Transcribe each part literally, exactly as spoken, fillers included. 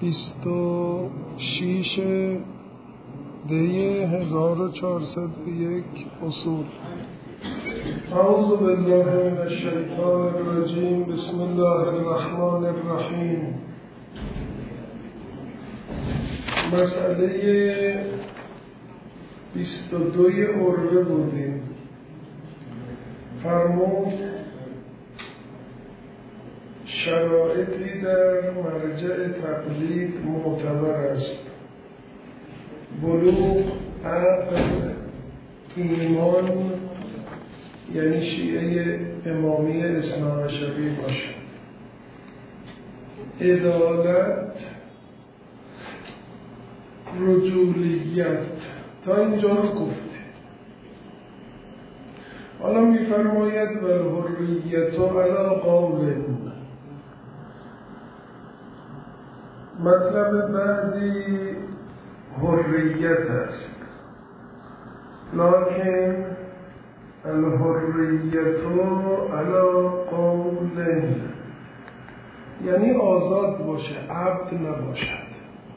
بیست و شیش دی هزار و چهارصد و یک اصول. اعوذ بالله من الشیطان الرجیم. بسم الله الرحمن الرحیم. مسئله بیست و دوی عروه بودیم. فرمود شرایطی در مرجع تقلید معتبر است: بلوغ، عقل، ایمان، یعنی شیعه امامی اثنا عشری باشد، عدالت، رجولیت. تا اینجا رو گفتیم. حالا می‌فرماید والحریت علی قول. مطلب بعدی حریت است، لکن الحریت علی قول، یعنی آزاد باشه، عبد نباشد.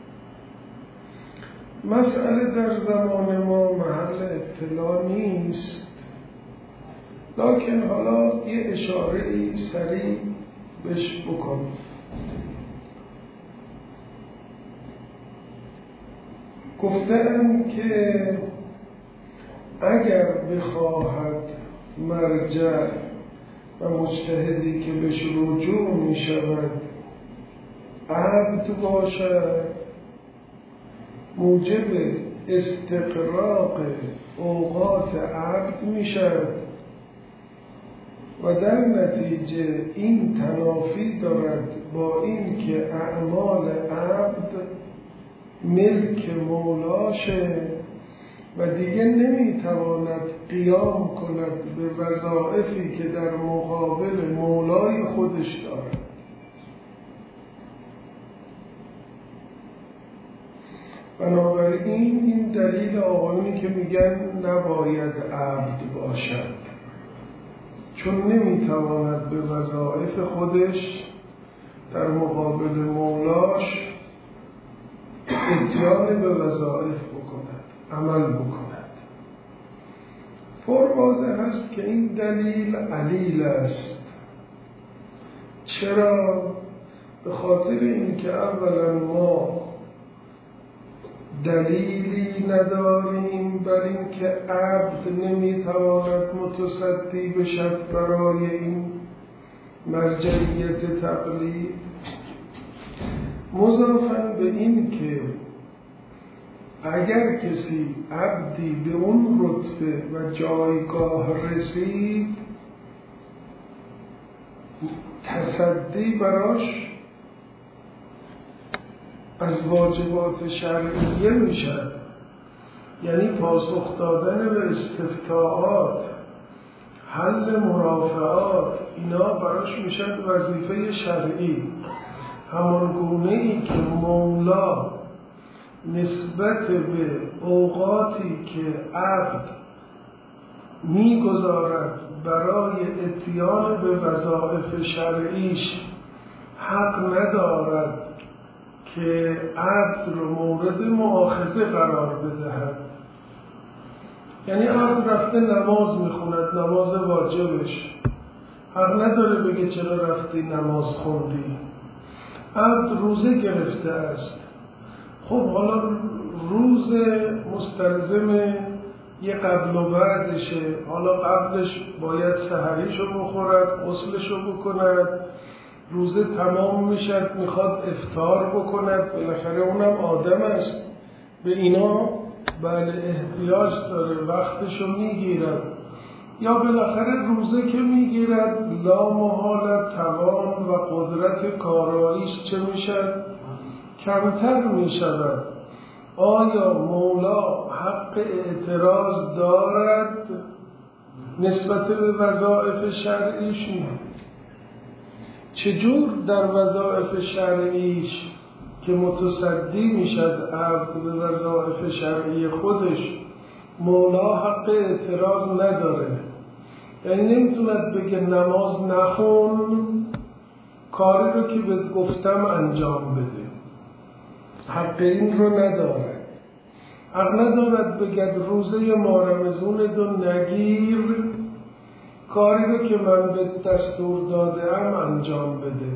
مسئله در زمان ما محل اطلاع نیست، لکن حالا یه اشاره‌ای سریع بهش بکنم. گفتم که اگر بخواهد مرجع و مجتهدی که بهش رجوع می شود عبد باشد، موجب استقراق اوقات عبد می شود و در نتیجه این تنافی دارد با این که اعمال عبد ملک مولاشه و دیگه نمیتواند قیام کند به وظایفی که در مقابل مولای خودش دارد. بنابراین این دلیل آقایونی که میگن نباید عبد باشد، چون نمیتواند به وظایف خودش در مقابل مولاش اتیان به وظایف بکند، عمل بکند. پر واضح است که این دلیل علیل است. چرا؟ به خاطر اینکه اولا ما دلیلی نداریم بر اینکه عبد نمیتواند متصدی بشد برای این مرجعیت تقلید، مضافاً به این که اگر کسی عبدی به اون رتبه و جایگاه رسید، تصدی براش از واجبات شرعیه میشد، یعنی پاسخ دادن به استفتاءات، حل مرافعات، اینا براش میشد وظیفه شرعی. همان گونه‌ای که مولا نسبت به اوقاتی که عبد میگذارد برای اتیان به وظایف شرعیش حق ندارد که عبد رو مورد مؤاخذه قرار بدهد. یعنی عبد رفته نماز میخوند، نماز واجبش، حق نداره بگه چرا رفتی نماز خوندی. عبد روزه گرفته است، خب حالا روز مستلزم یه قبل و بعدشه، حالا قبلش باید سحریشو بخورد، غسلشو بکند، روزه تمام میشد میخواد افطار بکند، بالاخره اونم آدم است، به اینا بله احتیاج داره، وقتشو میگیرد. یا بالاخره روزه که میگیرد لا محالت توان و قدرت کاراییش چه میشد؟ کمتر میشود. آیا مولا حق اعتراض دارد نسبت به وظایف شرعیش؟ نه. چجور در وظایف شرعیش که متصدی میشد عبد به وظایف شرعی خودش مولا حق اعتراض نداره؟ یعنی نمیتوند بگه نماز نخون، کاری رو که بهت گفتم انجام بده. حق این رو ندارد. حق ندارد بگد روزه مارمزون دو نگیر، کاری رو که من به دستور داده ام انجام بده.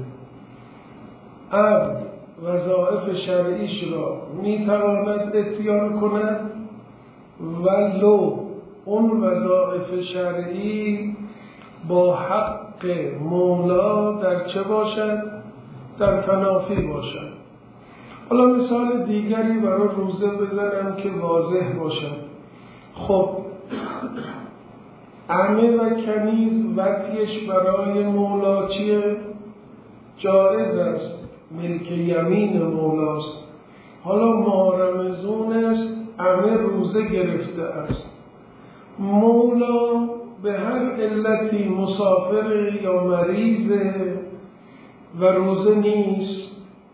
عبد وظایف شرعیش را میتواند اتیان کند ولو اون وظایف شرعی با حق مولا در چه باشد؟ در تنافی باشد. حالا مثال دیگری برای روزه بزنم که واضح باشد. خب عمه و کنیز وطیش برای مولا چیه؟ جایز است، ملک یمین مولاست. حالا ماه رمضان است، عمه روزه گرفته است، مولا به هر علتی مسافر یا مریض و روزه نیست،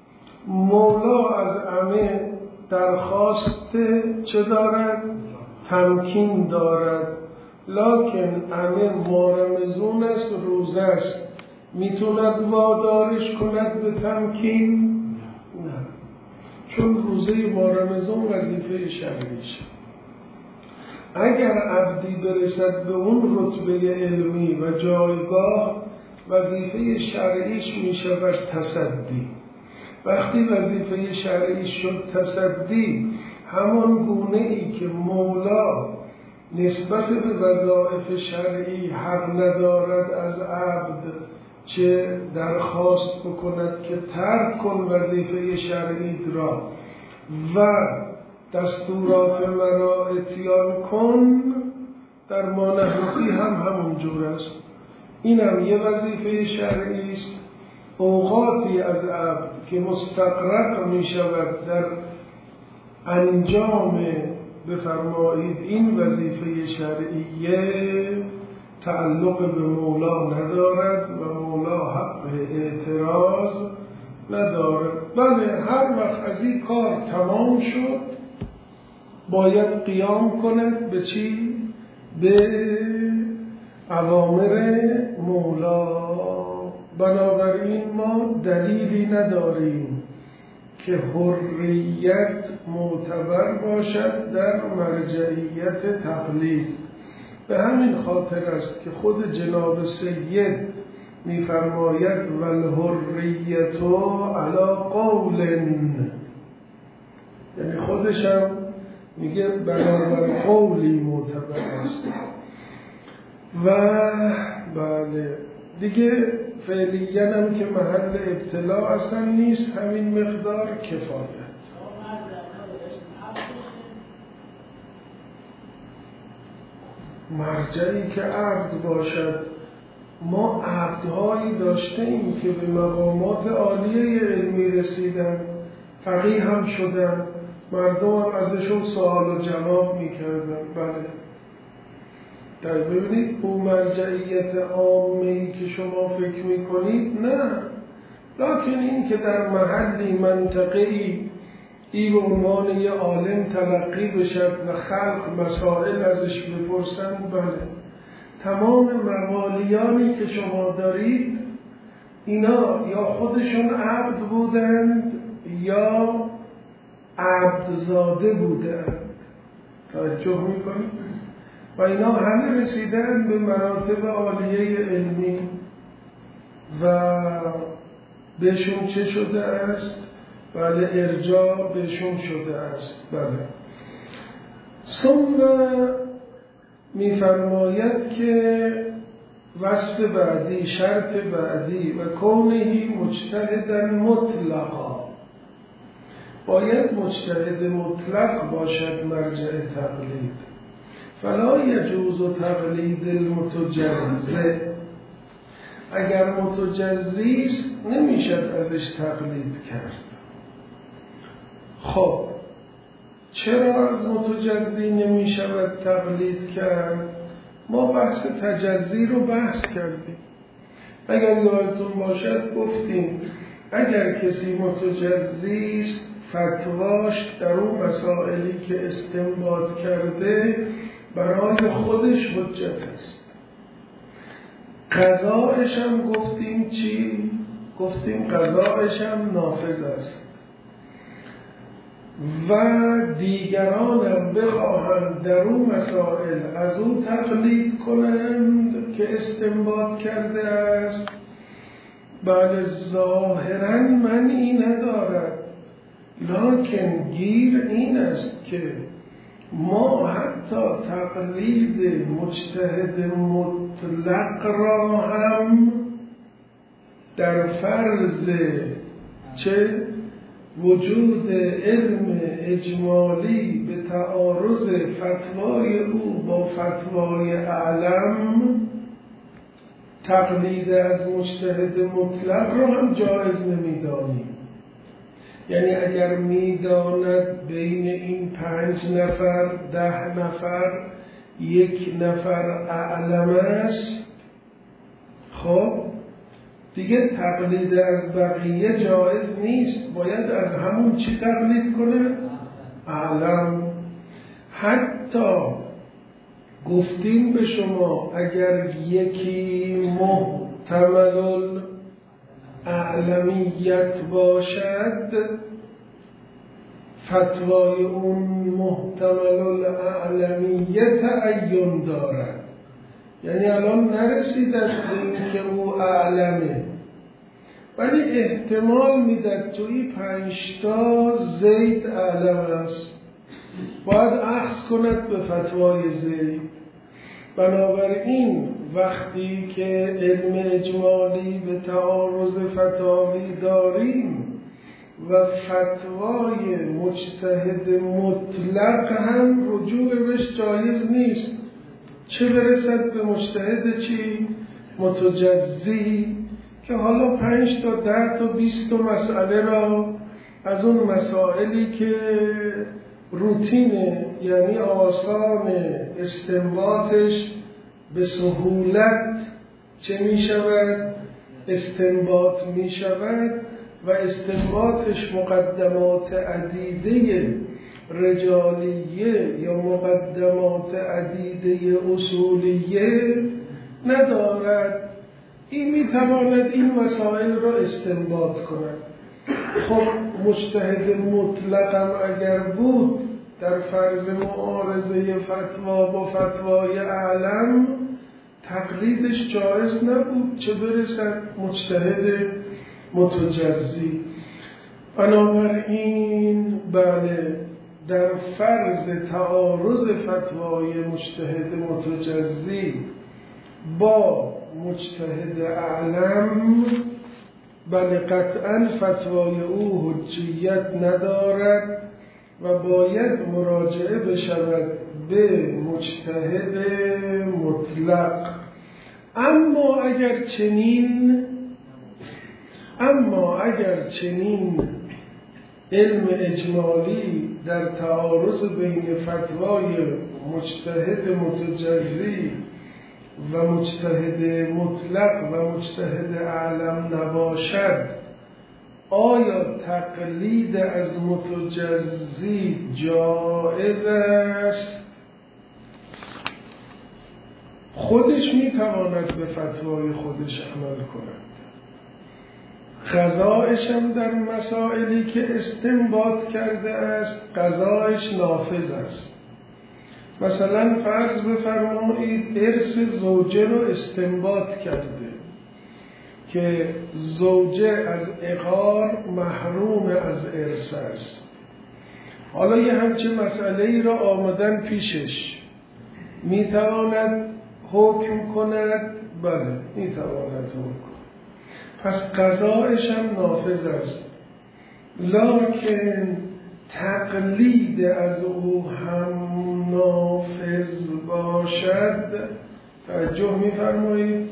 مولا از عمه درخواست چه دارد؟ تمکین دارد. لکن عمه ماه رمضان است، روزه است، میتوند وادارش کند به تمکین؟ نه، چون روزه ماه رمضان وظیفه شرعیش. اگر عبدی برسد به اون رتبه علمی و جایگاه، وظیفه شرعیش میشود تصدی. وقتی وظیفه شرعی شد تصدی، همان گونه ای که مولا نسبت به وظایف شرعی حق ندارد از عبد چه درخواست بکند که ترک کن وظیفه شرعی را و دستورات مرا اتیان کن، در مانحنفی هم همون جور است. اینم یه وظیفه شرعی است. اوقاتی از عبد که مستغرق می شود در انجام بفرمایید این وظیفه شرعیه، تعلق به مولا ندارد و مولا حق اعتراض ندارد. بله، هر وقت از این کار تمام شد باید قیام کند به چی؟ به اوامر مولا. بنابراین ما دلیلی نداریم که حریت معتبر باشد در مرجعیت تقلید. به همین خاطر است که خود جناب سید می‌فرماید والحریت علی قول، یعنی خودشم میگه بنابر قولی معتبر است. و بله دیگه فعلیاً هم که محل ابتلا اصلا نیست، همین مقدار کفایت. مرجعی که عبد باشد، ما عبدهایی داشته ایم که به مقامات عالیه علمی رسیدن، فقیه هم شدن، مردم هم ازشون سوال و جواب میکردن. بله در ببینید اون مرجعیت عامه‌ای که شما فکر میکنید نه، لکن این که در محلی منطقه‌ای ای به عنوان یه عالم تلقی بشد و خلق مسائل ازش بپرسند. بله، تمام مقالیانی که شما دارید اینا یا خودشون عبد بودند یا عبدزاده بودند. توجه میکنید؟ و اینا همه رسیدن به مراتب عالیه علمی و بهشون چه شده است؟ بله، ارجاع بهشون شده است. بله. ثم می‌فرماید که وصف بعدی، شرط بعدی و کونهی مجتهدا مطلقا، باید مجتهد مطلق باشد مرجع تقلید. فلا یجوز تقلید المتجزئ، اگر متجزی است نمیشد ازش تقلید کرد. خب چرا از متجزی نمیشود تقلید کرد؟ ما بحث تجزی رو بحث کردیم. اگر یادتون باشد گفتیم اگر کسی متجزی است فتواش در اون مسائلی که استنباط کرده برای خودش حجت است. قضایش هم گفتیم چی؟ گفتیم قضایش هم نافذ است. و دیگرانم بخواهند در اون مسائل از او تقلید کنند که استنباط کرده است، بله ظاهراً معنی ندارد، لکن گیر این است که ما حتی تقلید مجتهد مطلق را هم در فرض چه وجود علم اجمالی به تعارض فتوای او با فتوای اعلم، تقلید از مجتهد مطلق را هم جایز نمی‌دانیم. یعنی اگر می‌داند بین این پنج نفر ده نفر یک نفر اعلم است، خب دیگه تقلید از بقیه جایز نیست، باید از همون چی تقلید کنه؟ اعلم. حتی گفتیم به شما اگر یکی محتمل اعلمیت باشد، فتوای اون محتمل اعلمیت تعین دارد، یعنی الان نرسید است به این که او اعلمه، ولی احتمال میداد توی پنجتا زید اعلم است، باید اخذ کند به فتوای زید. بنابراین وقتی که علم اجمالی به تعارض فتاوی داریم و فتوای مجتهد مطلق هم رجوع بهش جایز نیست، چه برسد به مجتهد چی؟ متجزی، که حالا پنج تا ده تا بیست تا مسئله را از اون مسائلی که روتینه، یعنی آسان استنباطش به سهولت چه می شود؟ استنباط می شود و استنباطش مقدمات عدیده رجالیه یا مقدمات عدیده اصولیه ندارد. این می تواند این مسائل را استنباط کند. خب مجتهد مطلقم اگر بود در فرض معارضه فتوا با فتوای اعلم، تقلیدش جایز نبود، چه برسد مجتهد متجزی. بنابراین بله در فرض تعارض فتوای مجتهد متجزی با مجتهد اعلم، بله قطعاً فتوای او حجیت ندارد و باید مراجعه بشود به مجتهد مطلق. اما اگر چنین اما اگر چنین علم اجمالی در تعارض بین فتوای مجتهد متجزی و مجتهد مطلق و مجتهد اعلم نباشد، آیا تقلید از متجزی جایز است؟ خودش میتواند به فتوای خودش عمل کند، قضایش هم در مسائلی که استنباط کرده است قضایش نافذ است. مثلا فرض بفرمایید ارث زوجه رو استنباط کرده که زوجه از عقار محروم از ارث است. حالا یه همچه مسئله ای را آمدن پیشش، میتواند حکم کند؟ بله میتواند حکم کند، پس قضایش هم نافذ است. لکن تقلید از او هم نافذ باشد، توجه میفرمایید؟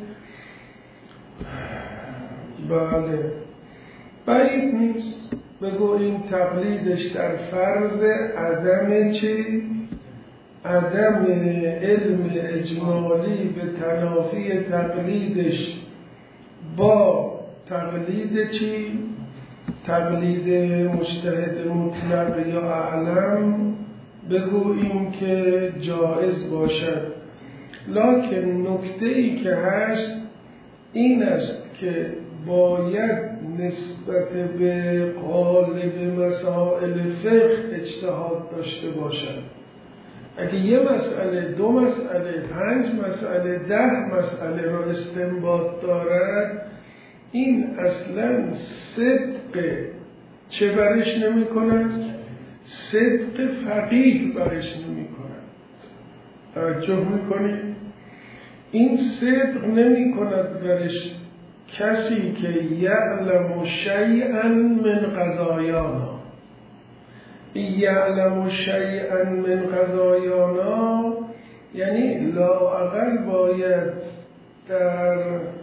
بله بعید نیست بگو این تقلیدش در فرض عدم چی؟ عدم علم اجمالی به تنافی تقلیدش با تقلید چی؟ تقلید مجتهد مطلق یا اعلم، بگوییم که جایز باشد. لکن نکته ای که هست این است که باید نسبت به قالب مسائل فقه اجتهاد داشته باشد. اگه یه مسئله، دو مسئله، پنج مسئله، ده مسئله را استنباط دارد، این اصلا صدق چه برش نمی کند؟ صدق فقیه برش نمی کند. توجه می کنید؟ این صدق نمی کند برش کسی که یعلم شیئا من قضایانا. یعلم شیئا من قضایانا یعنی لااقل باید در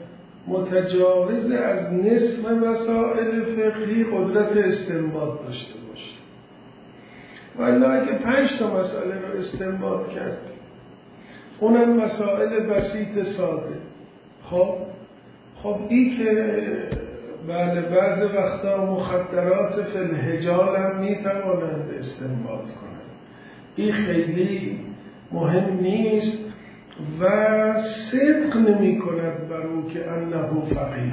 متجاوز از نصف مسائل فقهی قدرت استنباط داشته باشه. ولی اگه پنج تا مسئله رو استنباط کرد، اونم مسائل بسیط ساده، خب خب این که بله بعض وقتا مخدرات فی الحجال هم میتوانند استنباط کنند، این خیلی مهم نیست و صدق نمی کند بر او که انه فقیه.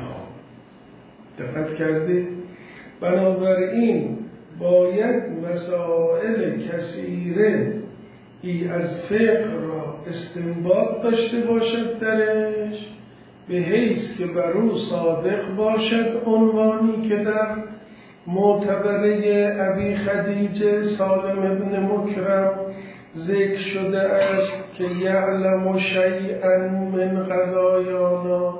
دقت کردید؟ بنابراین باید مسائل کثیره ای از فقه را استنباط داشته باشد درش، به حیث که بر او صادق باشد عنوانی که در معتبره ابی خدیجه سالم ابن مکرم ذکر شده است که یعلم شیئا من قضایانا،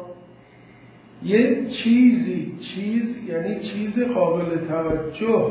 یه چیزی، چیز یعنی چیز قابل توجه.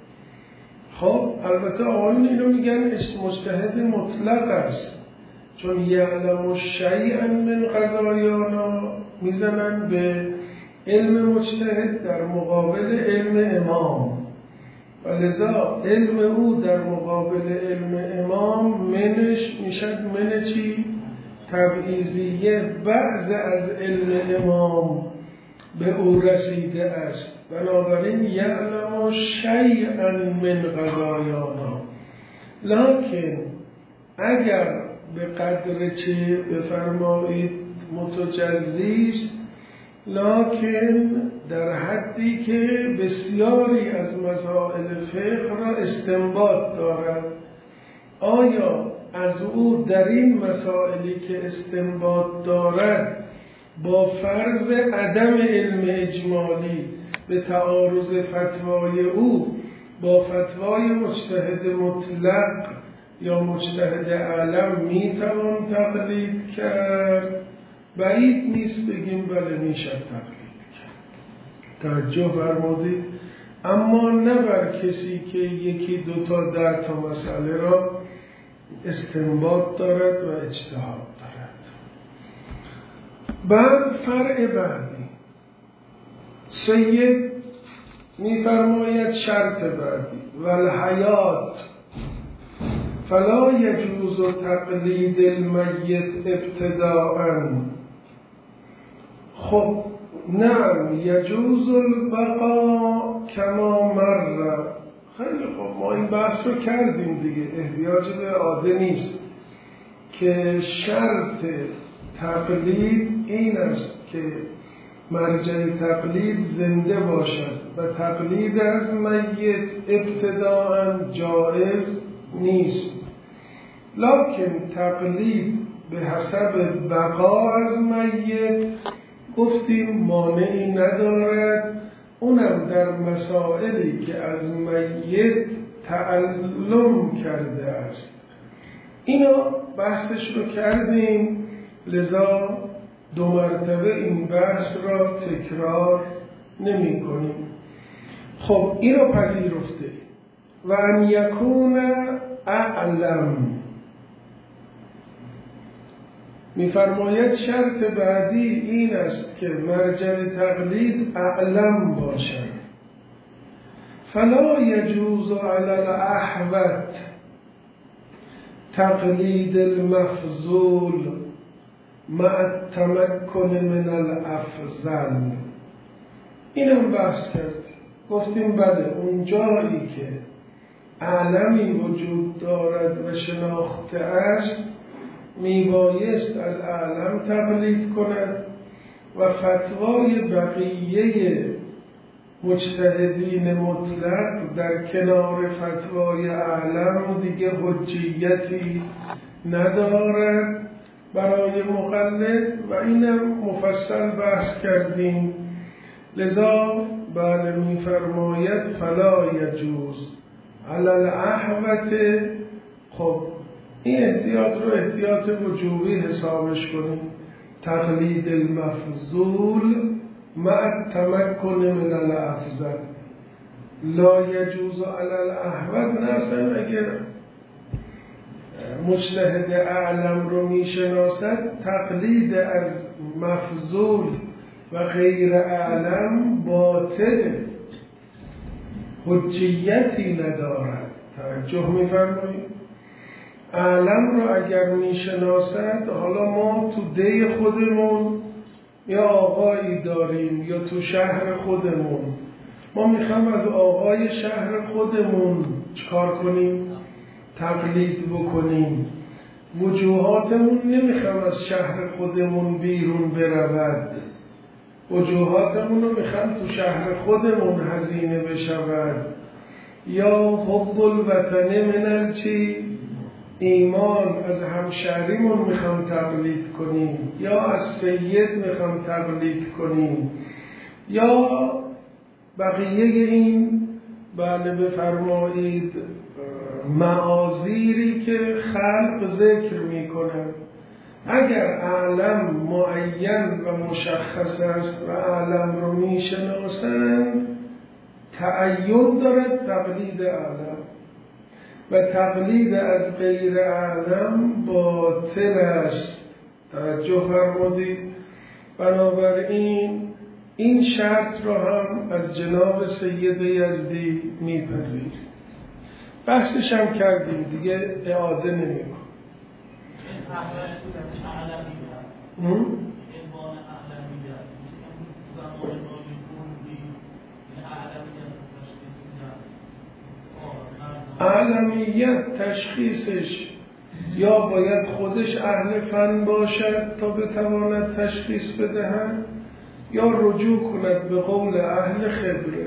خب البته آقایون اینو میگن مجتهد مطلق است، چون یعلم شیئا من قضایانا میزنن به علم مجتهد در مقابل علم امام، و لذا علم او در مقابل علم امام منش میشد من چی؟ تبعیضیه. بعض از علم امام به او رسیده است، بنابراین یعلم شیئا من قضایانا. لکن اگر به قدر چه بفرمایید متجزی است، لکن در حدی که بسیاری از مسائل فقه را استنباط دارد، آیا از او در این مسائلی که استنباط دارد با فرض عدم علم اجمالی به تعارض فتوای او با فتوای مجتهد مطلق یا مجتهد اعلم میتوان تقلید کرد؟ بعید نیست بگیم بله میشه تقلید کرد. توجه فرمودید؟ اما نه بر کسی که یکی دو تا در تا مسئله را استنباط دارد و اجتهاد دارد. بعد فرع بعدی سید میفرماید شرط بعدی والحیات فلا یجوز تقلید المیت ابتداءً. خب نعم یجوز البقاء کما مر. خیلی خب ما این بحث رو کردیم دیگه، احتیاج به اعاده نیست که شرط تقلید این است که مرجع تقلید زنده باشد و تقلید از میت ابتداءً جائز نیست، لکن تقلید به حسب بقا از میت گفتیم مانعی ندارد، اونم در مسائلی که از میت تعلم کرده است. اینا بحثش رو کردیم، لذا دو مرتبه این بحث را تکرار نمی کنیم. خب این رو پذیرفته و ان یکون اعلم. میفرماید شرط بعدی این است که مرجع تقلید اعلم باشد. فلا یجوز علی الاحوط تقلید المفضول مع التمکن من الافضل. اینم بحث کرد، گفتیم بله اون جایی که اعلمی وجود دارد و شناخته است میبایست از اعلم تقلید کند، و فتوای بقیه مجتهدین مطلق در کنار فتوای اعلم دیگه حجیتی ندارد برای مقلد و اینم مفصل بحث کردیم. لذا بله میفرماید فلا یجوز علی الاحوط. خب این احتیاط رو احتیاط وجوبی حسابش کنیم. تقلید المفضول مع التمکن من الافضل. لا یجوز علی الاحوط نفسن اگر مجتهد اعلم رو میشناسد تقلید از مفضول و غیر اعلم باطل حجیتی ندارد. توجه میفرمایید؟ اعلم رو اگر میشناسد، حالا ما تو دی خودمون یا آقایی داریم یا تو شهر خودمون، ما میخوام از آقای شهر خودمون چکار کنیم؟ تقلید بکنیم. وجوهاتمون نمیخوام از شهر خودمون بیرون برود، وجوهاتمون رو میخوام تو شهر خودمون هزینه بشود. یا حب الوطن من چی؟ ایمان، از همشهریمون میخوام تقلید کنیم، یا از سید میخوام تقلید کنیم، یا بقیه این بله بفرمایید معاذیری که خلق ذکر میکنن. اگر اعلم معین و مشخص است و اعلم رو میشناسند، تعین دارد تقلید اعلم و تقلید از غیر اعلم باطل است. توجه فرمودید؟ بنابراین این شرط را هم از جناب سید یزدی میپذیریم. بحثش هم کردیم دیگه، اعاده نمی کن. اعلمیت تشخیصش یا باید خودش اهل فن باشد تا بتواند تشخیص بدهد، یا رجوع کند به قول اهل خبره.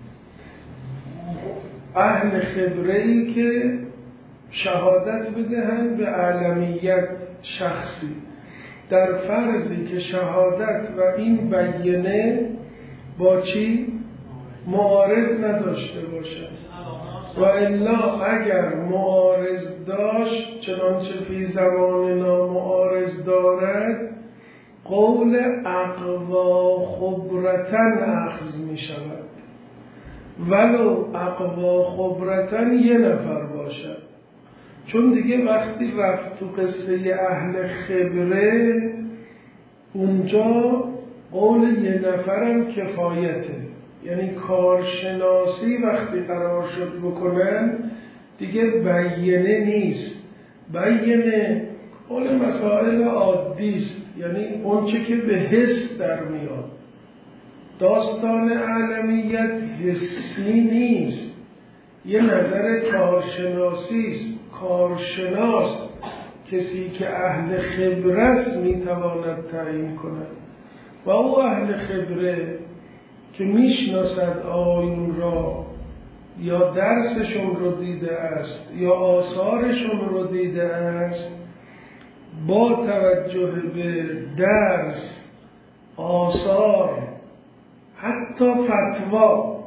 اهل خبره‌ای که شهادت بدهند به اعلمیت شخصی، در فرضی که شهادت و این بیانه با چی؟ معارض نداشته باشد. و الا اگر معارض داشت، چنانچه فی زماننا معارض دارد، قول اقوا خبرتن اخذ می شود، ولو اقوا خبرتن یه نفر باشد. چون دیگه وقتی رفت تو قصه اهل خبره، اونجا قول یه نفرم کفایته. یعنی کارشناسی وقتی قرار شد بکنن دیگه بیانه نیست. بیانه قول مسائل عادی است، یعنی اون چه که به حس در میاد. داستان اعلمیت حسی نیست، یه نظر کارشناسی است. کارشناس کسی که اهل خبره است میتواند تعیین کند، و او اهل خبره که میشناسد آیون را، یا درسشون رو دیده است یا آثارشون رو دیده است، با توجه به درس، آثار، حتی فتوا،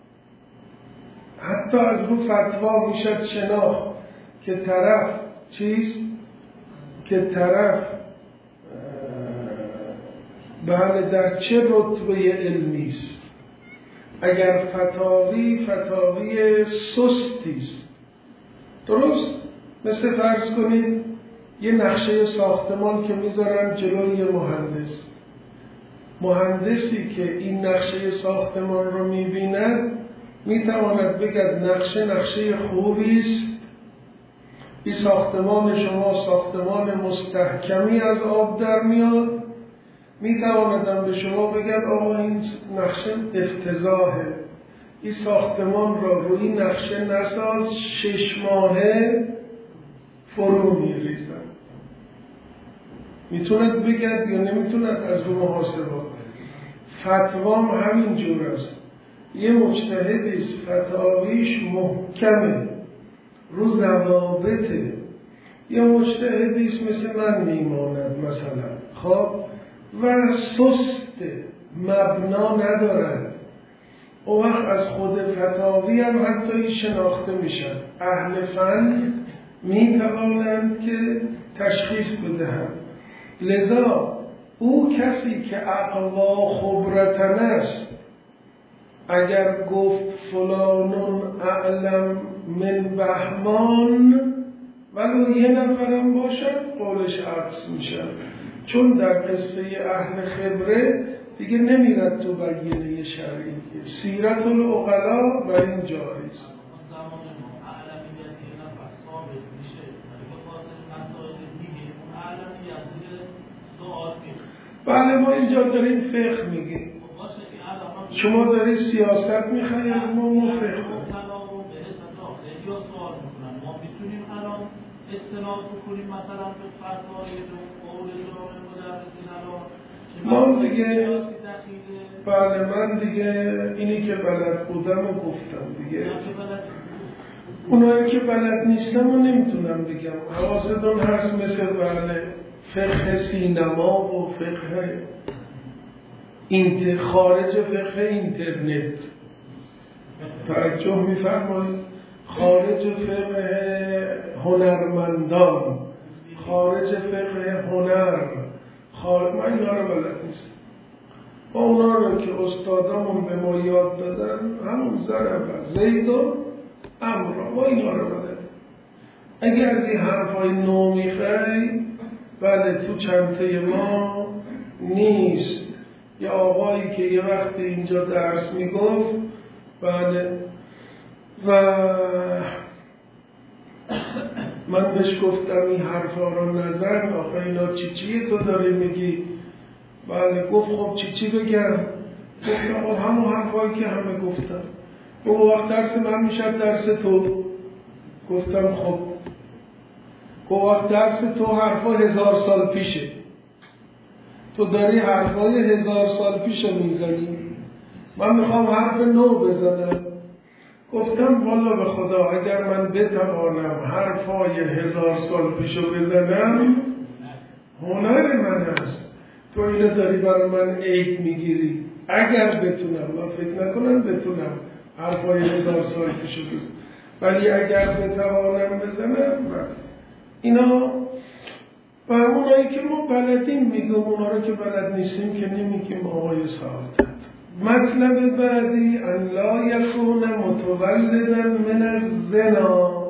حتی از رو فتوا میشد شناخت که طرف چیست؟ که طرف بله در چه رتبه علمی است. اگر فتاوی فتاوی سستی است، درست مثل فرض کنید یه نقشه ساختمان که میذارن جلوی یه مهندس، مهندسی که این نقشه ساختمان رو میبیند میتواند بگد نقشه نقشه خوبی است، این ساختمان شما ساختمان مستحکمی از آب در میاد. میتواندم به شما بگن آقا این نقشه افتضاحه، این ساختمان را روی نقشه نساز، شش ماهه فرو میریزن. میتوند بگن یا نمیتوند از رو محاسبات؟ فتوام همین جور است. یه مجتهدی است فتاویش محکمه، رو ضوابطه. یه مجتهدی است مثل من میماند مثلا، خب و سسته، مبنا ندارد. اون وقت از خود فتاوی هم حتی شناخته میشن. اهل فن میتوانند که تشخیص بدهند. لذا او کسی که اقوا خبرتن است، اگر گفت فلانون اعلم من بهمان ولو یه نفرم باشد قولش عکس میشن، چون در قصه اهل خبره دیگه نمیرد تو بیانیه شرعی. سیرت العقلا و این جایز. بله ما اینجا داریم فقه میگیم، شما داری سیاست میخوایی از ما ما فقه ما میتونیم الان استناد بکنیم مثلا به فتوای قول جامع مدرسین الان ما دیگه بله من دیگه اینی که بلد بودم و گفتم دیگه، اونایی که بلد نیستم و نمیتونم بگم. حواستون هست مثل بله فقه سینما و فقه اینت خارج فقه اینترنت توجه میفرمایید، خارج فقه هنرمندان، خارج فقه هنر، خارج من اینا رو بلد نیست. با اونا رو که استادامون به ما یاد دادن همون ضرب زید و امر با اینا رو بلد. اگه از این حرفای نو میخوای بله تو چنته ما نیست. یه آقایی که یه وقتی اینجا درس میگفت بله و من بهش گفتم این حرفا رو نزن، آخه اینا چی چیه تو داری میگی؟ بله گفت خب چی چی بگم؟ گفتم خب همون حرفایی که همه گفتم. گفت وقت درس من میشد درس تو. گفتم خب گفت وقت درس تو حرفا هزار سال پیشه، تو داری حرفای هزار سال پیش میزنی، من میخوام حرف نو بزنم. گفتم والا به خدا اگر من بتوانم حرفای هزار سال پیشو بزنم هنر من هست، تو اینو داری برای من عیب میگیری. اگر بتونم، من فکر نکنم بتونم حرفای هزار سال پیشو بزنم، ولی اگر بتوانم بزنم اینا و اونایی که ما بلدیم میگم، اونا رو که بلد نیستیم که نمیگیم آقای سعادت. مطلب بعدی ان لا یکون متولدا من الزنا،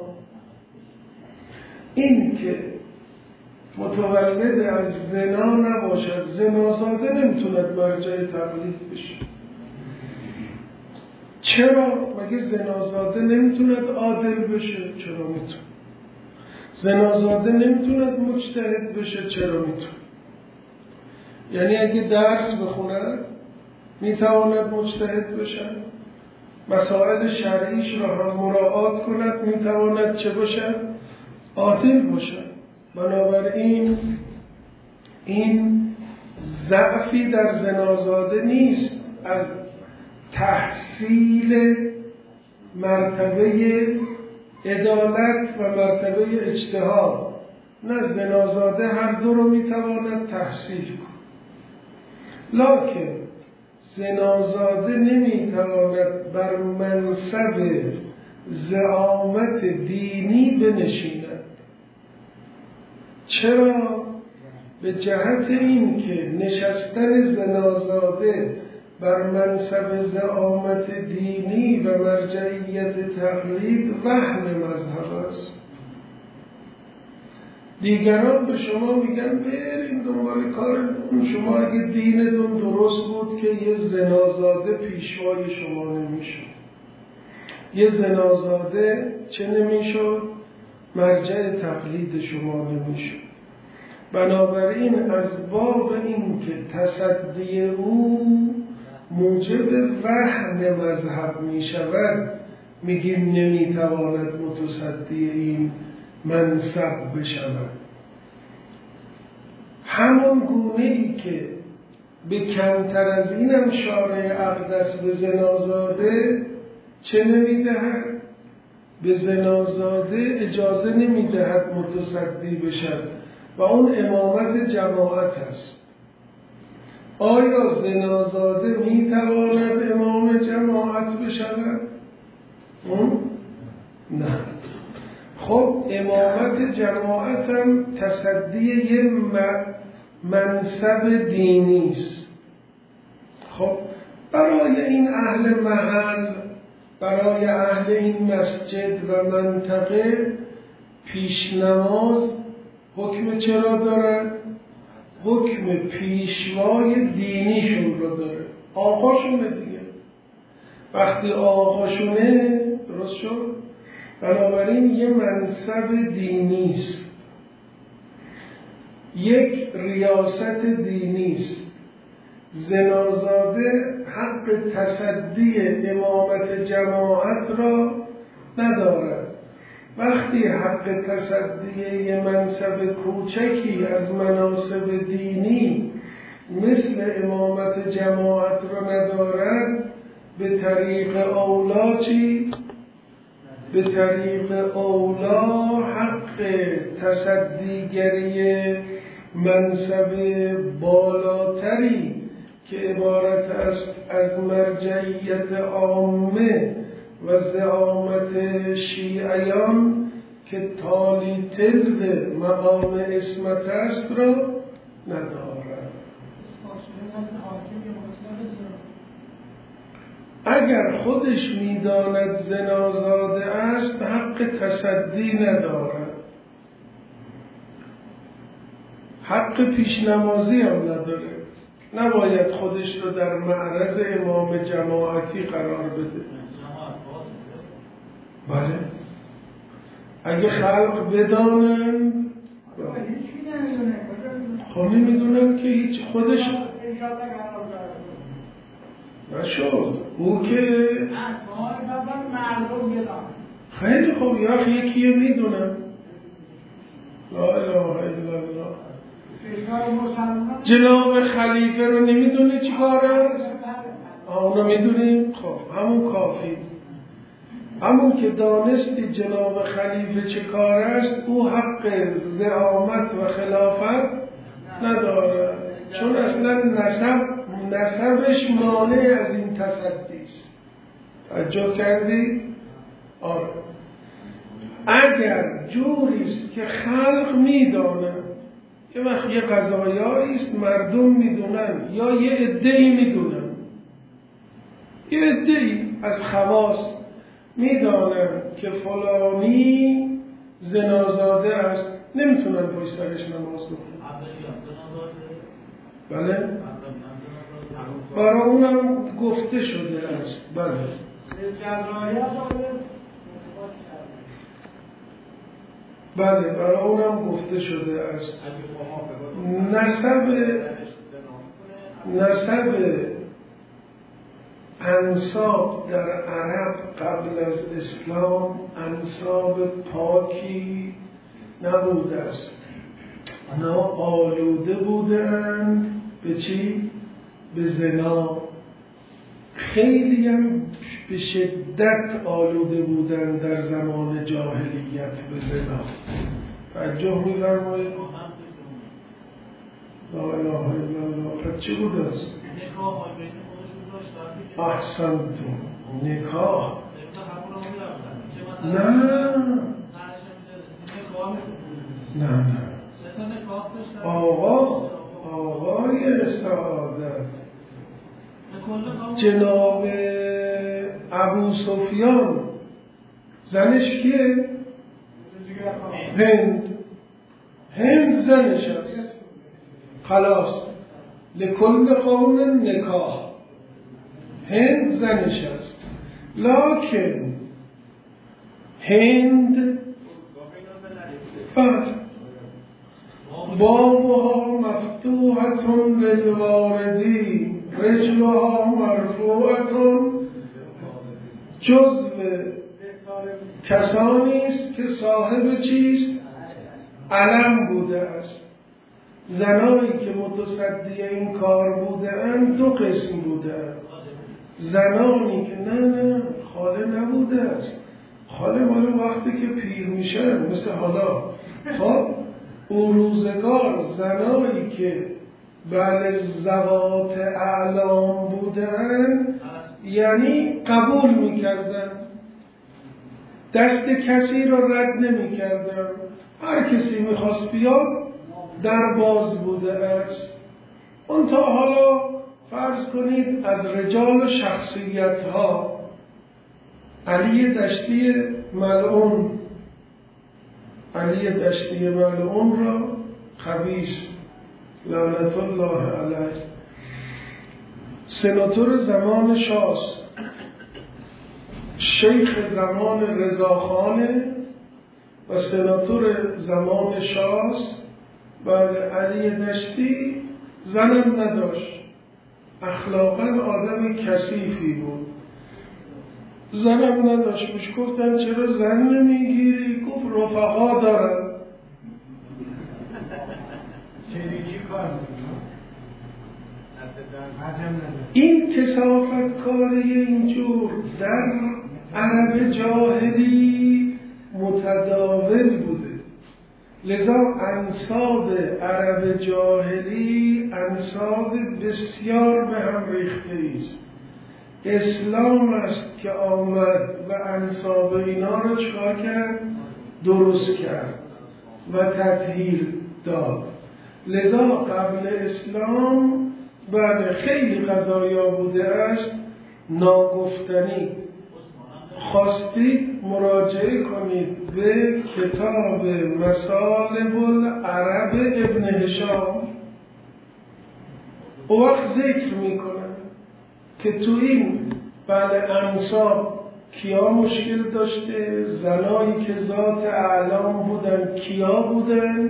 این که متولد از زنا نباشد. زنازاده نمیتوند مرجع تقلید بشه. چرا؟ مگه زنازاده نمیتوند عادل بشه؟ چرا میتونه؟ زنازاده نمیتوند مجتهد بشه؟ چرا میتونه؟ یعنی اگه درس بخوند میتواند مجتهد بشن، مسائل شرعیش را هم مراعات کند، میتواند چه باشد؟ عادل باشد. بنابراین این ضعفی در زنازاده نیست از تحصیل مرتبه عدالت و مرتبه اجتهاد. نه، زنازاده هر دو رو میتواند تحصیل کند، لکن زنازاده نمیتواند بر منصب زعامت دینی بنشیند. چرا؟ به جهت این که نشستن زنازاده بر منصب زعامت دینی و مرجعیت تقلید وهم مذهب است. دیگران به شما میگن بریم دنبال کارتون، شما اگه دینتون درست بود که یه زنازاده پیشوای شما نمیشد، یه زنازاده چه نمیشد؟ مرجع تقلید شما نمیشد. بنابراین از باب این که تصدی او موجب وهم مذهب میشود میگیم نمیتواند متصدی این منصب بشود. همون گونه ای که به کمتر از اینم شارع اقدس به زنازاده چه نمیدهد؟ به زنازاده اجازه نمیدهد متصدی بشد و اون امامت جماعت است. آیا زنازاده میتواند امام جماعت بشود؟ نه. خب امامت جماعت هم تصدی یه منصب دینی است. خب برای این اهل محل، برای اهل این مسجد و منطقه پیش نماز حکم چرا دارد؟ حکم پیشوای دینیشون رو داره. آقاشونه دیگه. وقتی آقاشونه درست شد، بنابراین یه منصب دینی است، یک ریاست دینی است. زنازاده حق تصدی امامت جماعت را ندارد. وقتی حق تصدی یه منصب کوچکی از مناصب دینی مثل امامت جماعت را ندارد، به طریق اولا چی؟ به طریق اولا حق تصدیگری منصب بالاتری که عبارت است از مرجعیت عامه و زعامت شیعیان که تالی تلو مقام اسمت است را ندارد. اگر خودش میداند زنازاده است حق تصدی ندارد، حق پیشنمازی هم نداره. نباید خودش رو در معرض امام جماعتی قرار بده. بله اگه خلق بدانن خب نمیدونم که هیچ خودش نشد. او که خیلی خوب یا یکیه میدونم. لا اله الا الله. جناب خلیفه رو نمیدونی چی کاره؟ آنو میدونیم. خب همون کافی. همون که دانستی جناب خلیفه چه کار است، او حق زعامت و خلافت نداره، چون اصلا نسب نسبش مانع از این تصدی است. توجه کردی؟ آره. اگر جوریست که خلق میدانه، یه وقت یه قضایایی است مردم میدونن یا یه عده‌ای میدونن، یه عده‌ای از خواص میدانن که فلانی زنازاده است، نمیتونن پشت سرش نماز بخونن. بله؟ برای اونم گفته شده است. بله. بله برای اونم گفته شده است. نسب نسب انساب در عرب قبل از اسلام انساب پاکی نبوده است. اونا آلوده بودند به چی؟ به زنا. خیلی هم به شدت آلوده بودند در زمان جاهلیت به زنا. توجه می‌فرمایید؟ لا اله الا الله. پس چی بوده است؟ احسنتون. نکاح. نه نه نه آقا آقای سعادت جناب ابو سفیان زنش کیه؟ هند. هند زنش است. خلاص لکل قوم نکاح. هند زنش است. لکن هند فرد بابها مفتوحتون للواردی رجلها مرفوعتون، جزو کسانی است که صاحب چیست؟ علم بوده است. زنایی که متصدی این کار بودند دو قسم بودند. زنانی که نه نه خاله نبوده است، خاله مال وقتی که پیر میشه مثل حالا. خب اون روزگار زنایی که بله زوات اعلام بودن یعنی قبول میکردن، دست کسی را رد نمیکردن، هر کسی میخواست بیاد در باز بوده است. اون تا حالا فرض کنید از رجال و شخصیت ها علی دشتی ملعون، علی دشتی ملعون را خبیث لعنت الله علیه سناتور زمان شاست، شیخ زمان رضاخانه و سناتور زمان شاست. بعد علی دشتی زنم نداشت، اخلاقا آدم کثیفی بود، زنم نداشت. بهش گفتن چرا زن نمیگیری؟ گفت رفقا دارم. این کثافت کاری اینجور در عرب جاهلی متداول بوده، لذا انساب عرب جاهلی انساب بسیار به هم ریخته است. اسلام است که آمد و انساب اینا رو چکار کرد؟ درست کرد و تطهیر داد. لذا قبل اسلام بعد خیلی قضایا بوده است ناگفتنی. خواستید مراجعه کنید به کتاب مصالب العرب ابن هشام، او وقت ذکر میکنه که تو این بله انساب کیا مشکل داشته، زنایی که ذات اعلام بودن کیا بودن،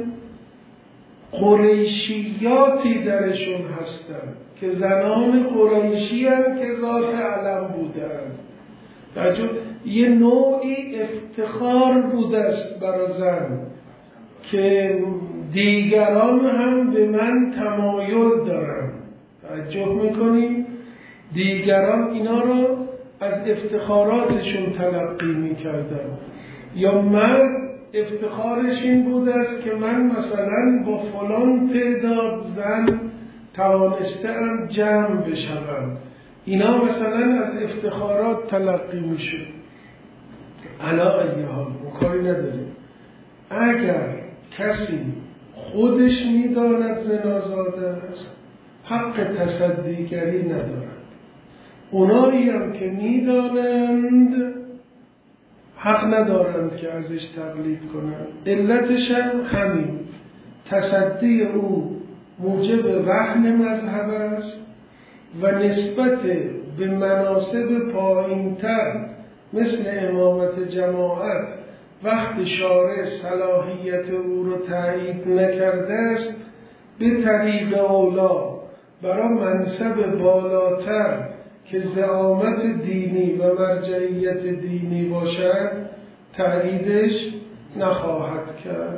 قریشیاتی درشون هستن که زنان قریشی هم که ذات علم بودن. درجو یه نوعی افتخار بوده است برای زن که دیگران هم به من تمایل دارن. توجه میکنیم دیگران اینا رو از افتخاراتشون تلقی میکردن، یا مرد افتخارش این بوده است که من مثلا با فلان تعداد زن توانستم جمع بشوم. اینا مثلا از افتخارات تلقی میشه. علا ایها کاری نداریم. اگر کسی خودش میداند زنازاده است حق تصدیگری ندارد. اونایی هم که میدانند حق ندارند که ازش تقلید کنند. علتش هم همین، تصدی او موجب وهن مذهب است و نسبت به مناصب پایین‌تر مثل امامت جماعت وقت شارع صلاحیت او رو تایید نکرده است، به طریق اولا برای منصب بالاتر که زعامت دینی و مرجعیت دینی باشد تاییدش نخواهد کرد.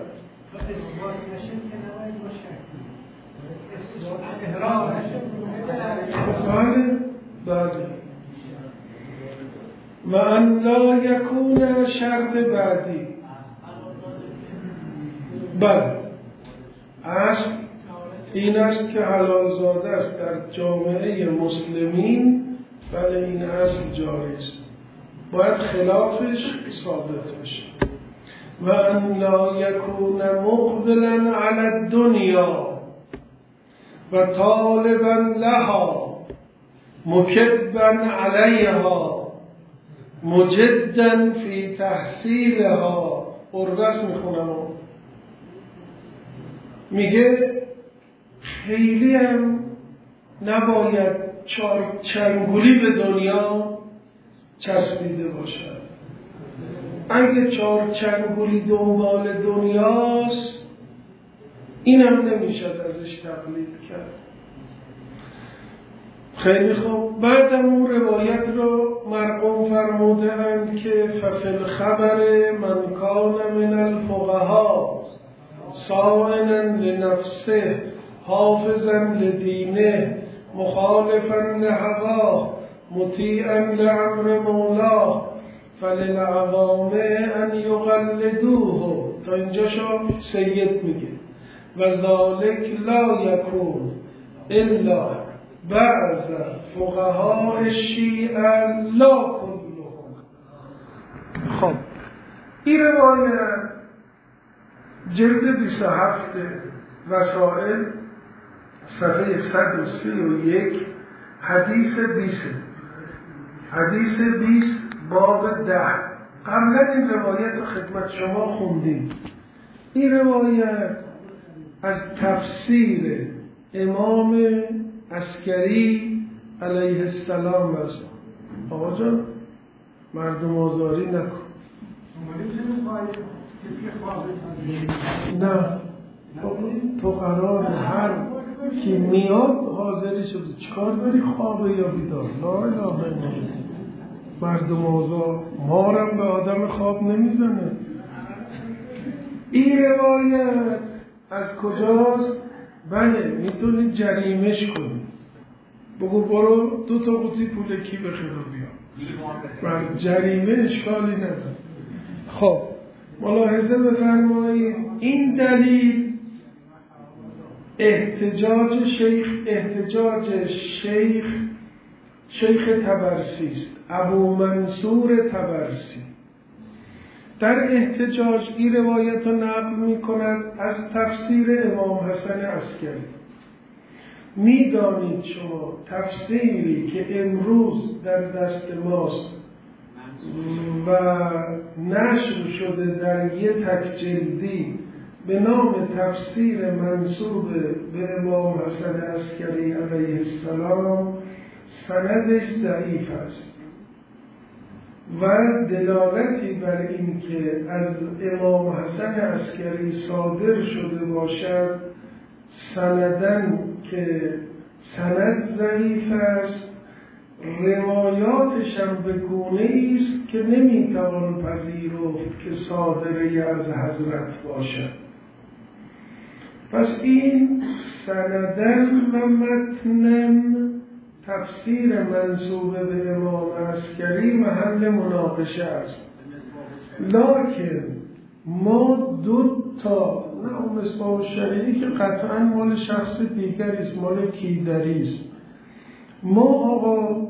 بله بله. و ان لا یکون شرط بعدی. بله اصل این است که حلال زاده است در جامعه مسلمین. بله این اصل جاری است، باید خلافش ثابت بشه. و ان لا یکون مقبلا علی الدنیا و طالبا لها مکبا علیها مجدا فی تحصیلها. قربس میخونم میگه خیلی هم نباید چنگولی به دنیا چسبیده باشد. اگه چار چنگولی دنبال دنیاست اینم نمیشد ازش تقلید کرد. خیلی خوب. بعدم اون روایت رو مرقوم فرموده اند که ففی الخبر من کان من الفقها صائنا لنفسه حافظا لدینه مخالفا لهواه مطیعا لامر مولاه فللعوام ان یقلدوه. تا اینجاشو سید میگه و ذالک لا یکون الا بعض فقهاء شیعه لا کلهم. خب این روایت جلد بیست و هفت وسائل صفحه صد و سی و یک حدیث بیست حدیث بیست باب ده. قبلا این روایت رو خدمت شما خوندیم. این روایت از تفسیر امام عسکری علیه السلام است. آقا جان مردم آزاری نکن. نه تو قرار هر کی میاد حاضری شده. چکار داری خوابه یا بیدار؟ لا اله الا الله. مردم آزار مارم به آدم خواب نمیزنه. این روایت از کجاست؟ بله میتونی جریمش کنی. بگو برو دو تا قوطی پول کی بخیر و بیا. بله جریمه اشکالی نداره. خب ملاحظه بفرمایید این دلیل احتجاج شیخ احتجاج شیخ شیخ طبرسی است، ابو منصور طبرسی. در احتجاج این روایت را نقل می کند از تفسیر امام حسن عسکری. می دانید شما تفسیری که امروز در دست ماست و نشر شده در یه تک جلدی به نام تفسیر منسوب به امام حسن عسکری علیه السلام سندش ضعیف است و دلالتی بر این که از امام حسن عسکری صادر شده باشد سندن که سند ضعیف است، روایاتش هم به گونه است که نمیتوان پذیرفت که صادره از حضرت باشد. پس این سندن و متنن تفسیر منسوب به امام عسکری محل مناقشه است. لکن ما دو تا نه اون مصباح الشریعی که قطعا مال شخص دیگری است، مال کیدری است. ما آقا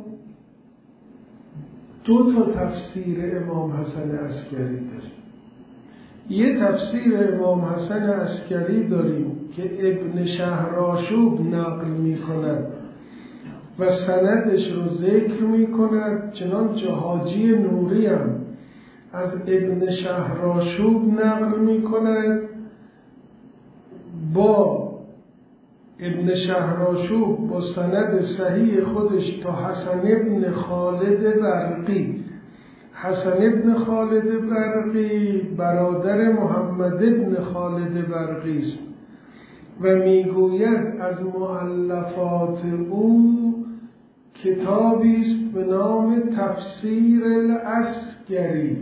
دو تا تفسیر امام حسن عسکری داریم. یه تفسیر امام حسن عسکری داریم که ابن شهرآشوب نقل می کند و سندش رو ذکر می کند، چنانچه حاجی نوری هم از ابن شهرآشوب نقل می کند. با ابن شهرآشوب با سند صحیح خودش تا حسن ابن خالد برقی. حسن ابن خالد برقی برادر محمد ابن خالد برقی است و میگوید از مؤلفات او کتابی است به نام تفسیر العسکری.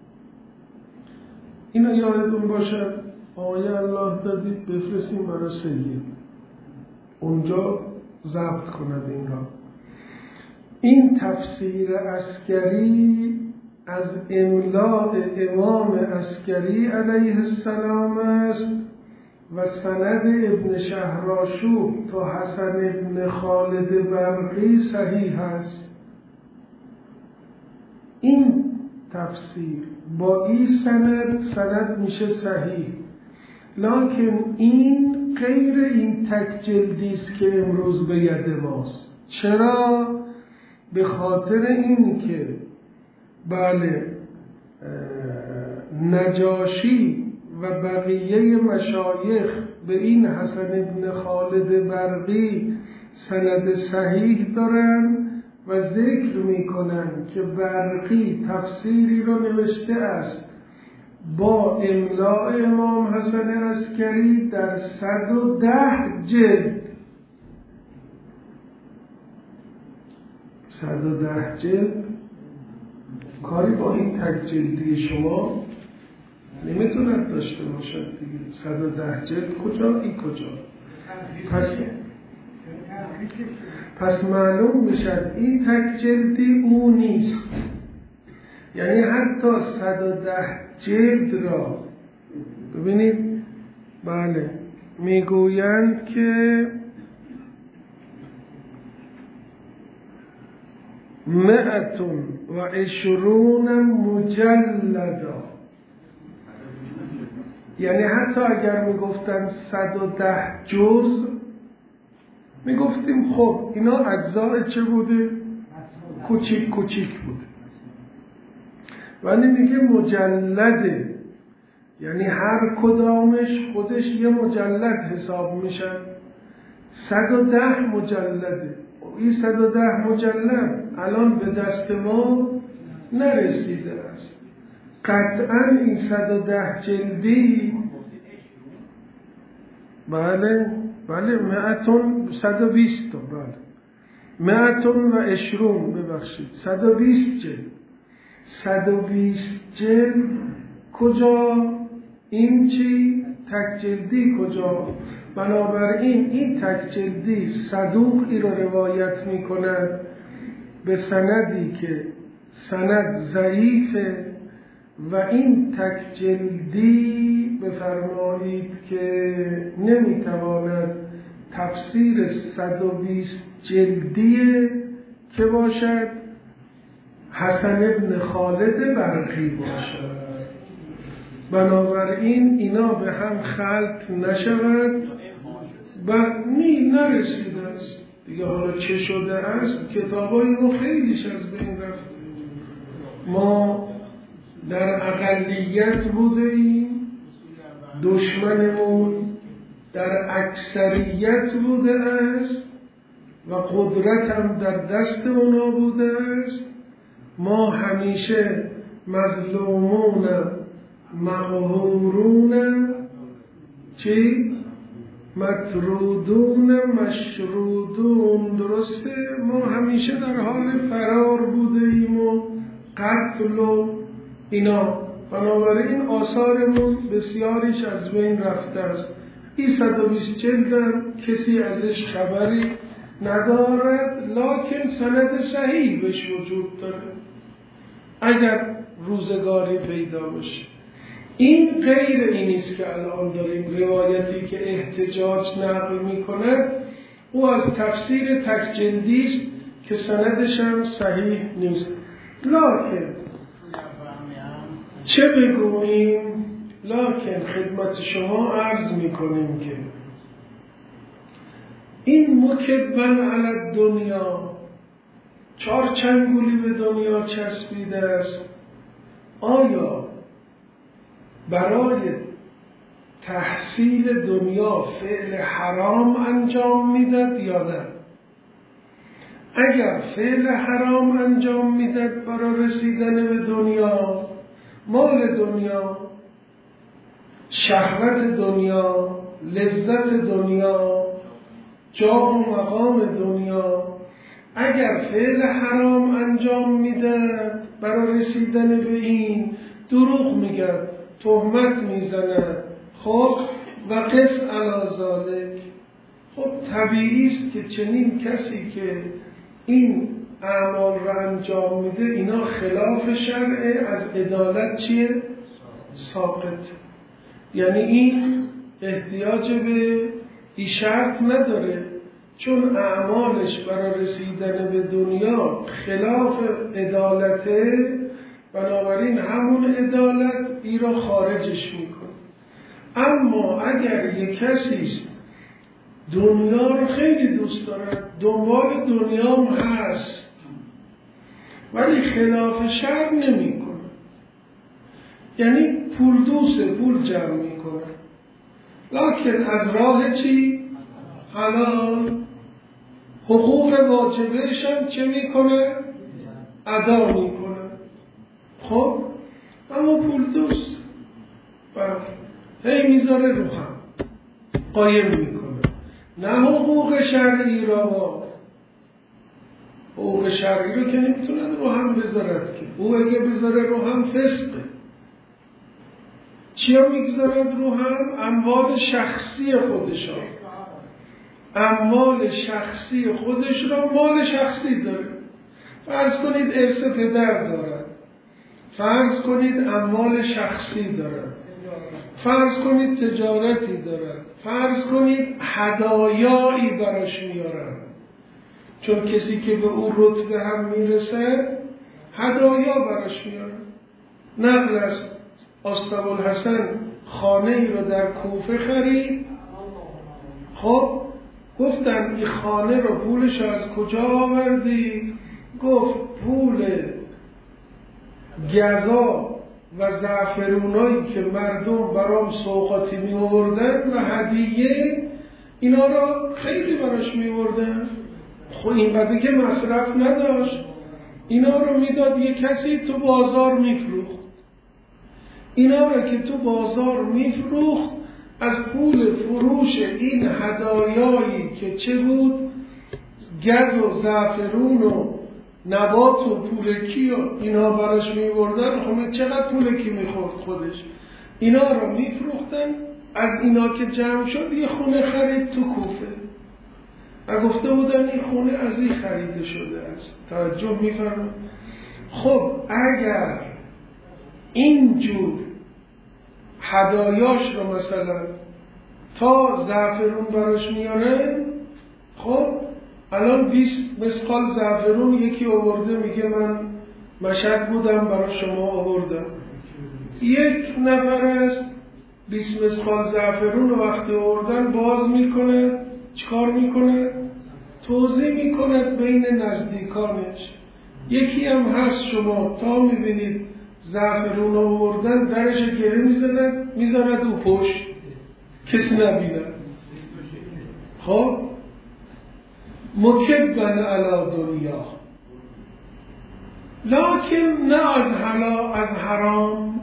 اینو یادتون باشد آیه الله دادید بفرستیم برای سید اونجا ضبط کند این را. این تفسیر عسکری از املاء امام عسکری علیه السلام است و سند ابن شهرآشوب تا حسن ابن خالد برقی صحیح است. این تفسیر با این سند سند میشه صحیح، لکن این غیر این تک جلدی است که امروز به ید ماست. چرا؟ به خاطر این که بله نجاشی و بقیه مشایخ به این حسن ابن خالد برقی سند صحیح دارن و ذکر میکنن که برقی تفسیری رو نوشته است با املاء امام حسن عسکری در صد و ده جلد. صد و ده جلد کاری با این تک جلدی شما نمیتوند داشته باشد دیگه. صد و ده جلد کجا، این کجا؟ پس پس معلوم میشد این تک جلدی او نیست. یعنی حتی صد و ده جلد را ببینید، بله میگویند که مئتون و عشرون مجلدا، یعنی حتی اگر میگفتن صد و ده جز، میگفتیم خب اینا اجزاء چه بوده؟ کوچیک کوچیک بوده. ولی میگه مجلده، یعنی هر کدامش خودش یه مجلد حساب میشن. صد و ده مجلده. این صد و ده مجلد الان به دست ما نرسیده است. قطعا این صد و ده جلدی، بله بله مئتون صد و بیست، بله مئتون و عشرون، ببخشید صد و بیست جلد. صد و بیست جلد کجا؟ این چی؟ تک جلدی کجا؟ بنابراین این تک جلدی صدوقی رو روایت می کند به سندی که سند ضعیفه و این تک جلدی بفرمایید که نمیتواند تفسیر صد و بیست جلدی که باشد حسن ابن خالد برقی باشد. بنابراین اینا به هم خلط نشود و نی نرسیده است دیگه. حالا چه شده است؟ کتابای ما خیلیش از بین رفته. ما در اقلیت بوده ایم، دشمنمون در اکثریت بوده است و قدرت هم در دست اونا بوده است. ما همیشه مظلومون مقهورون چی؟ مطرودون مشرودون، درسته؟ ما همیشه در حال فرار بوده ایم و قتل و اینا. بنابراین آثارمون بسیاریش از بین رفته است. این صد و بیست جلدم کسی ازش خبری ندارد، لکن سند صحیح بهش وجود داره اگر روزگاری پیدا بشه. این غیر اینیست که الان داریم روایتی که احتجاج نقل می کند، او از تفسیر تک جلدی است که سندش هم صحیح نیست. لکن چه بگوییم؟ لکن خدمت شما عرض می کنیم که این مکبن علی دنیا، چار چنگولی به دنیا چسبیده است، آیا برای تحصیل دنیا فعل حرام انجام میداد یا نه؟ اگر فعل حرام انجام میداد برای رسیدن به دنیا، مال دنیا، شهوت دنیا، لذت دنیا، جاه و مقام دنیا، اگر فعل حرام انجام میداد برای رسیدن به این، دروغ میگد، تهمت میزند، خب و قس علی ذالک، خب طبیعی است که چنین کسی که این اعمال را انجام میده اینا خلاف شرع، از عدالت چیه؟ ساقط. یعنی این احتیاج به این شرط نداره، چون اعمالش برای رسیدن به دنیا خلاف عدالته، بنابراین همون عدالت ای را خارجش میکنه. اما اگر یک کسی است دنیا رو خیلی دوست دارد، دنبال دنیا هم هست ولی خلاف شرع نمیکنه، یعنی پول دوسته، پول جمع میکنه، لکن از راه چی؟ حلال. حقوق واجبش هم چه میکنه؟ ادا میکنه. خب اما پول دوست بله هی میذاره رو هم قایم میکنه، نه حقوق شرعی را. حقوق شرعی رو که نمیتونه رو هم بذارد که او اگه بذاره رو هم فسقه. چیا میگذارد رو هم؟ اموال شخصی خودش ها. اموال شخصی خودش را مال شخصی داره. فرض کنید ارث پدر دارد، فرض کنید اموال شخصی دارد، فرض کنید تجارتی دارد، فرض کنید هدایایی براش میارن، چون کسی که به او رتبه هم میرسه هدایا براش میارن. نقل است آستابالحسن خانه ای رو در کوفه خرید. خب گفتن این خانه رو پولش از کجا آوردی؟ گفت پول گزا و زعفرونایی که مردم برام سوغاتی می آوردن و هدیه اینا رو خیلی براش می آوردن. خب اینقدر که مصرف نداشت، اینا رو میداد یه کسی تو بازار میفروخت. اینا رو که تو بازار میفروخت از پول فروش این هدایایی که چه بود؟ گز و زعفرون و نبات و پولکی و اینا براش می‌بردن. خب چقدر پولکی می‌خورد خودش؟ اینا رو می‌فروختن. از اینا که جمع شد یه خونه خرید تو کوفه و گفته بودن این خونه از این خریده شده است. توجه می‌فرمایید؟ خب اگر اینجور هدایاش رو مثلا تا زعفرون براش میانه، خب الان بیست مسقال زعفرون یکی آورده میگه من مشهد بودم برای شما آوردم. یک نفر است بیست مسقال زعفرون رو وقتی آوردن باز میکنه، چیکار میکنه؟ توزیع میکنه بین نزدیکانش. یکی هم هست شما تا میبینید زعفرون رو آوردن درش گره میزند میزند و پشت کسی نبینه. خب مکبن علی دنیا، لکن نه از حلال از حرام.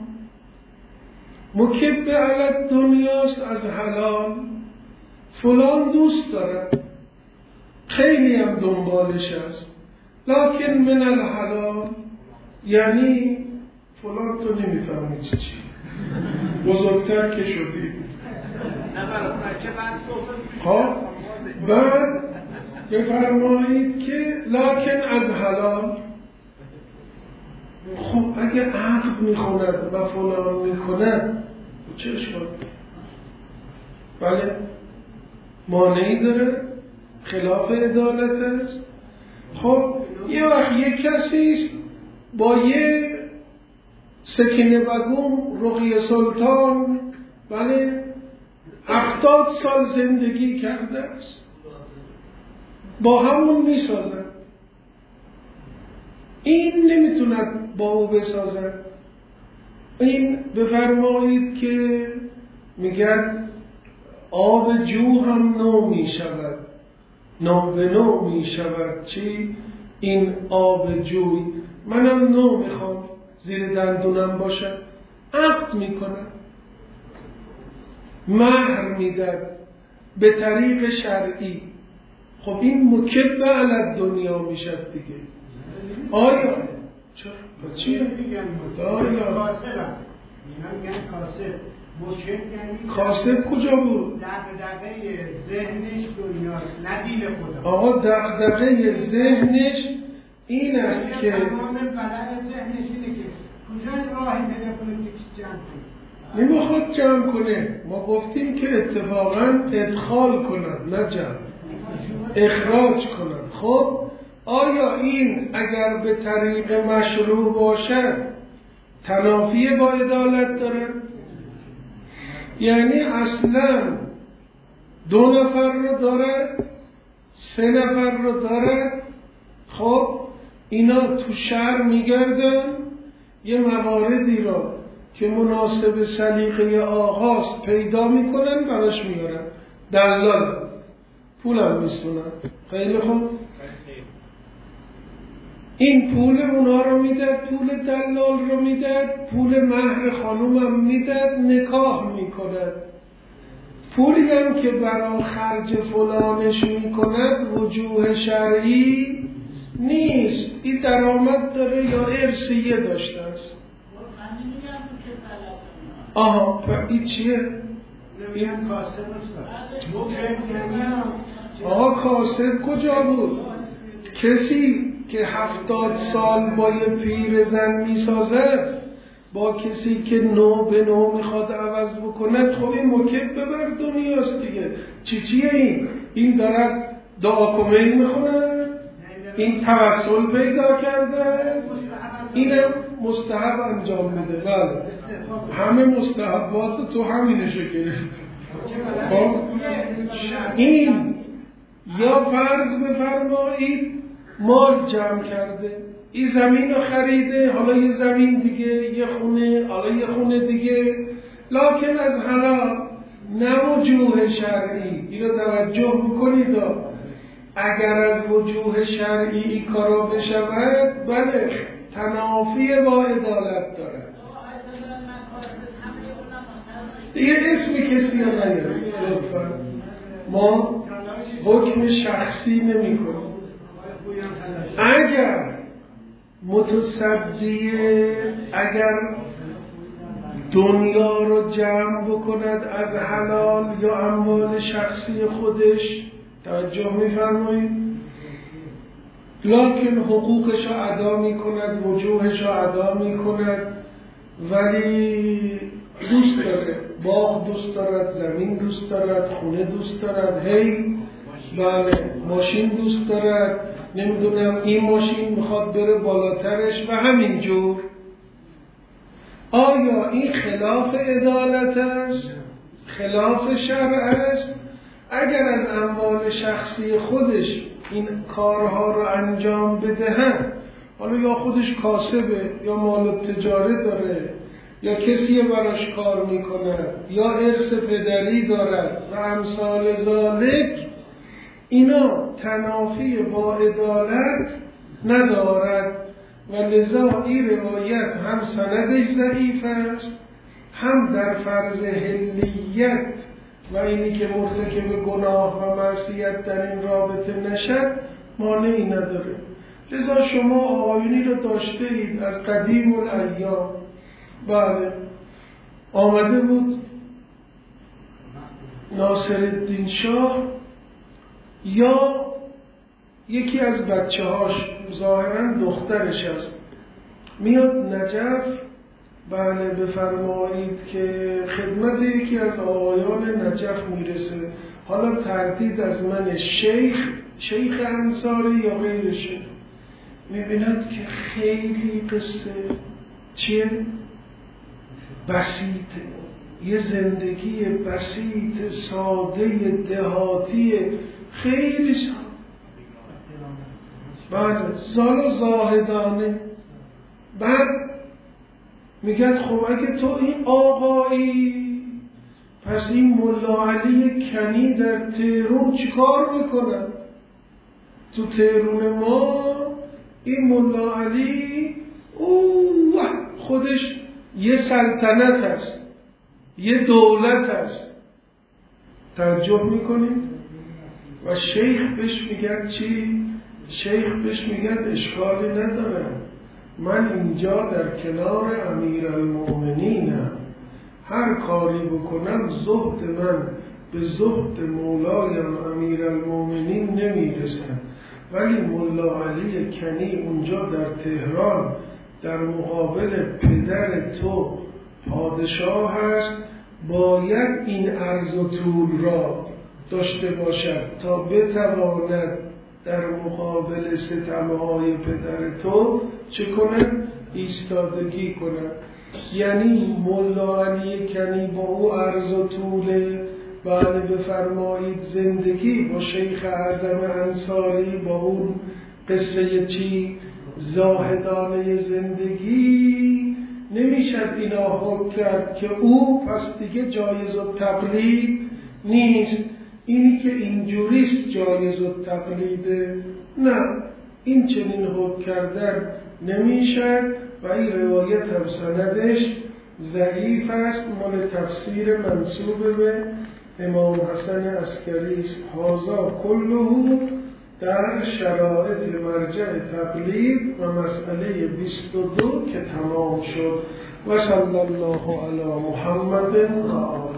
مکب علی دنیاست از حلال. فلان دوست دارد، خیلی هم دنبالش است، لکن من الحلال یعنی فلان تو نمیفهمی چی چی بزرگتر که شدی. خب بعد بفرمایید که لکن از حلال. خب اگه عقد میخوند و فلان میکند چه اشکال؟ بله مانعی داره؟ خلاف عدالت است؟ خب یه وقت یک کسی است با یه سکینه بگوم رقیه سلطان بله هفتاد سال زندگی کرده است، با همون میسازد. این نمیتوند با او بسازد. این بفرمایید که میگن آب جو هم نو میشود، نو به نو میشود. چی؟ این آب جوی منم نو میخوام زیر دندونم باشد. عقد میکنم، مهر میدن به طریق شرعی. خب این مکب علی دنیا میشد دیگه. آیا چرا؟ چیه؟ میگن کاسب میگن کاسب. مکب یعنی کاسب کجا بود؟ دغدغه ذهنش دنیاست نه دین خدا. آقا دغدغه ذهنش این است که تمام بلد ذهنش اینه که کجا راهی پیدا کنه که جمع کنه. نمیخواد جمع کنه. ما گفتیم که اتفاقا ادخال کنن نه جمع، اخراج کنن. خب آیا این اگر به طریق مشروع باشد تنافی با عدالت داره؟ یعنی اصلا دو نفر رو داره، سه نفر رو داره. خب اینا تو شهر میگردن یه مواردی رو که مناسب سلیقه آقاست پیدا میکنن براش میارن، دلال پولم میسونن. خیلی خوب این پول اونا رو میداد، پول دلال رو میداد، پول مهر خانومم میداد، نکاح میکند. پولی هم که برای خرج فلانش میکند وجوه شرعی نیست. این درآمد داره یا ارثیه داشته است. آها این چیه؟ این کاسب است. آها کاسب کجا بود؟ کسی که هفتاد سال با یه پیر زن میسازه با کسی که نو به نو میخواد عوض بکنه، خب این مکب ببر دنیاست دیگه. چی چیه این؟ این دارد دعا کمیل میخونه؟ این توسل پیدا کرده؟ اینم مستحب انجام میده. بله همه مستحبات تو همینشو گرفت. خب این یا فرض بفرمایید مال جمع کرده، این زمین رو خریده، حالا یه زمین دیگه، یه خونه، حالا یه خونه دیگه، لکن از حلال نه وجوه شرعی. اینو توجه بکنید، اگر از وجوه شرعی این کارا بشود بله تنافی با عدالت داره. دیگه اسم کسی رو نیاره لطفا، ما حکم شخصی نمی کنیم. اگر متصدیه اگر دنیا رو جمع بکند از حلال یا اموال شخصی خودش، توجه می‌فرمایید، لکن حقوقش رو ادا می‌کند، وجوهش رو ادا می‌کند، ولی دوست داره، باغ دوست دارد، زمین دوست دارد، خونه دوست دارد، هی بله ماشین دوست دارد، نمیدونم این ماشین میخواد بره بالاترش و همینجور. آیا این خلاف عدالت است؟ خلاف شرع است؟ اگر از اموال شخصی خودش این کارها رو انجام بدهند، حالا یا خودش کاسبه یا مال تجاری داره یا کسی براش کار میکنه یا ارث پدری دارد و امثال ذالک، اینا تنافی با عدالت ندارد و لذا این روایت هم سندش ضعیف است، هم در فرض حلیت و اینی که مرتکب گناه و معصیت در این رابطه نشد مانعی نداره. لذا شما آیونی رو داشته اید از قدیم الایام. بله آمده بود ناصرالدین شاه یا یکی از بچه هاش، ظاهراً دخترش است، میاد نجف، بله بفرمایید که خدمت یکی از آقایان نجف میرسه. حالا تردید از من شیخ شیخ انصاری یا غیرشه، میبیند که خیلی قصه چیه؟ بسیطه، یه زندگی بسیط ساده دهاتی خیلی ساده، بله زال و زاهدانه. بعد میگه خب اگه تو این آقایی، پس این ملا علی کنی در تهران چیکار میکنه؟ تو تهران ما این ملا علی اوه خودش یه سلطنت هست، یه دولت هست. توجه میکنید؟ و شیخ بهش میگه چی؟ شیخ بهش میگه اشکالی نداره، من اینجا در کنار امیرالمومنینم، هر کاری بکنم زهد من به زهد مولایم امیرالمومنین نمیرسن، ولی ملا علی کنی اونجا در تهران در مقابل پدر تو پادشاه هست، باید این عرض و طول را داشته باشد تا بتواند در مقابل ستمهای پدر تو چه کنه؟ ایستادگی کنه. یعنی ملا علی کنی با او عرض و طول، بله بفرمایید زندگی با شیخ اعظم انصاری با اون قصه چی؟ زاهدانه زندگی، نمیشد اینا حکم کرد که او پس دیگه جایز التقلید نیست. اینی که اینجوریست جایز التقلیده، نه این چنین حکم کردن نمیشد. و این روایت هم سندش ضعیف است، مال تفسیر منسوب به امام حسن عسکری است. هذا کله در شرایط مرجع تقلید و مسئله بیست و دو که تمام شد. و صلی الله علی محمد و آله.